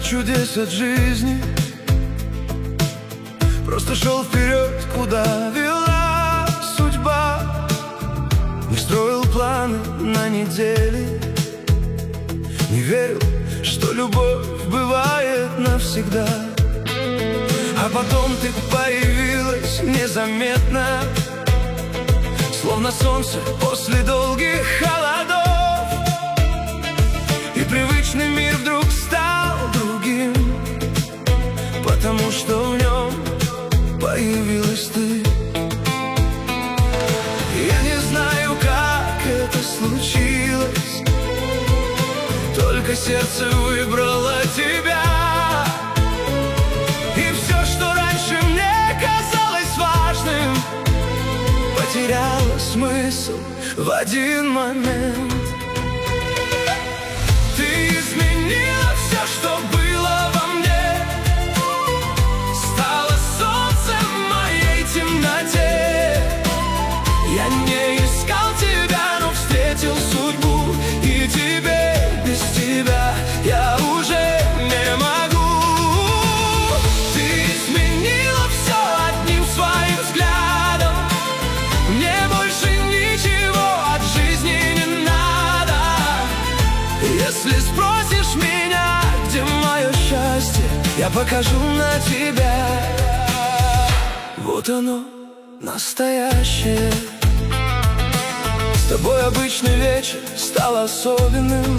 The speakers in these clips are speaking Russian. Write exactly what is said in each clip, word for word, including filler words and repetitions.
чудес от жизни, просто шел вперед, куда вела судьба. Не строил планы на недели, не верил, что любовь бывает навсегда. А потом ты появилась незаметно, словно солнце после долгих холодов. И привычный мир вдруг стал другим, потому что в нем появилась ты. Я не знаю, как это случилось, только сердце выбрало тебя. И все, что раньше мне казалось важным, потеряло смысл в один момент. Ты изменила все, что было во мне, стало солнцем в моей темноте. Я не искал тебя, но встретил судьбу, и теперь без тебя я уже не могу. Ты изменила все одним своим взглядом, мне больше ничего от жизни не надо. Если спросишь меня, где мое счастье, я покажу на тебя. Вот оно, настоящее. С тобой обычный вечер стал особенным.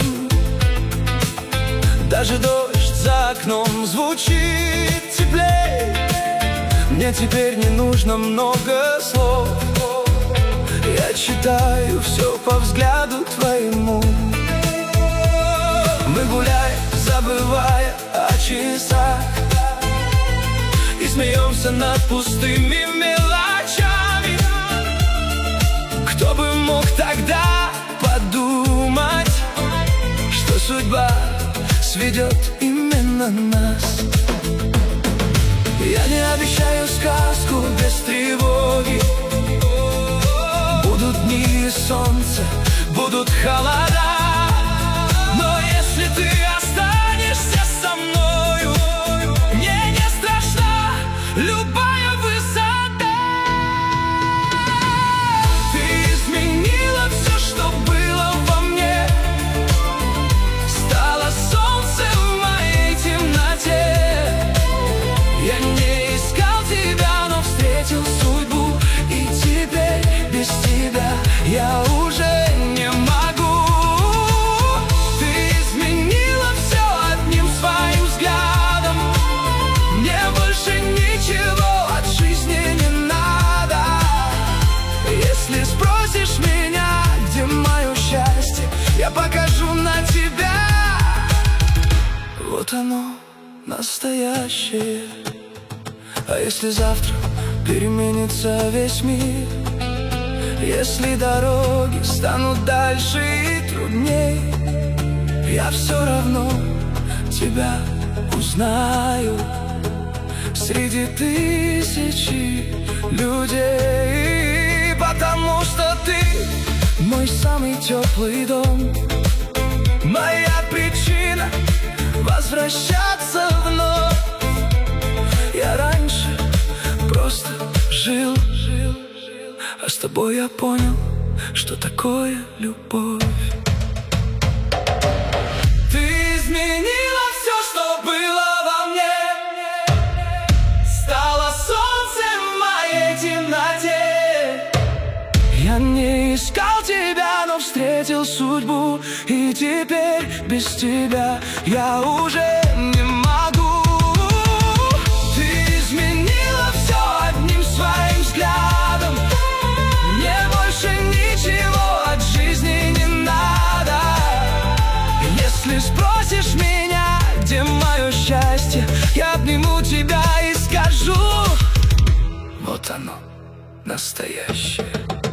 Даже дождь за окном звучит теплей. Мне теперь не нужно много слов, я читаю все по взгляду твоему. Мы гуляем, забывая о часах, и смеемся над пустыми мелочами. Кто бы мог тогда подумать, что судьба сведет именно нас. Я не обещаю сказку без тревоги. Будут дни и солнце, будут холода, но если ты останешься со мною, мне не страшна любая высота. Ты изменила все, что было во мне, стало солнцем в моей темноте. Я не искал тебя, но встретил судьбу, и теперь без тебя я уже не могу. Ты изменила все одним своим взглядом, мне больше ничего от жизни не надо. Если спросишь меня, где мое счастье, я покажу на тебя. Вот оно, настоящее. А если завтра переменится весь мир, если дороги станут дальше и трудней, я все равно тебя узнаю среди тысячи людей. Потому что ты мой самый теплый дом, моя причина возвращаться вновь. Я раньше просто жил, а с тобой я понял, что такое любовь. Ты изменила все, что было во мне, стало солнцем в моей темноте. Я не искал тебя, но встретил судьбу, и теперь без тебя я уже не могу. Своим взглядом мне больше ничего от жизни не надо. Если спросишь меня, где мое счастье, я обниму тебя и скажу: вот оно, настоящее.